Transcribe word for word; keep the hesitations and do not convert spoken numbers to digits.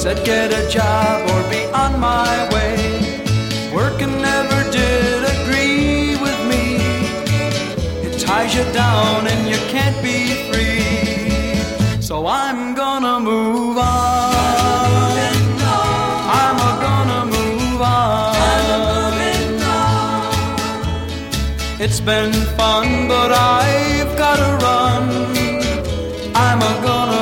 said get a job or be on my way. Working never did agree with me. It ties you down and you can't be free. So I'm gonna move on. I'm a gonna move on. It's been fun, but I've gotta run. I'm a gonna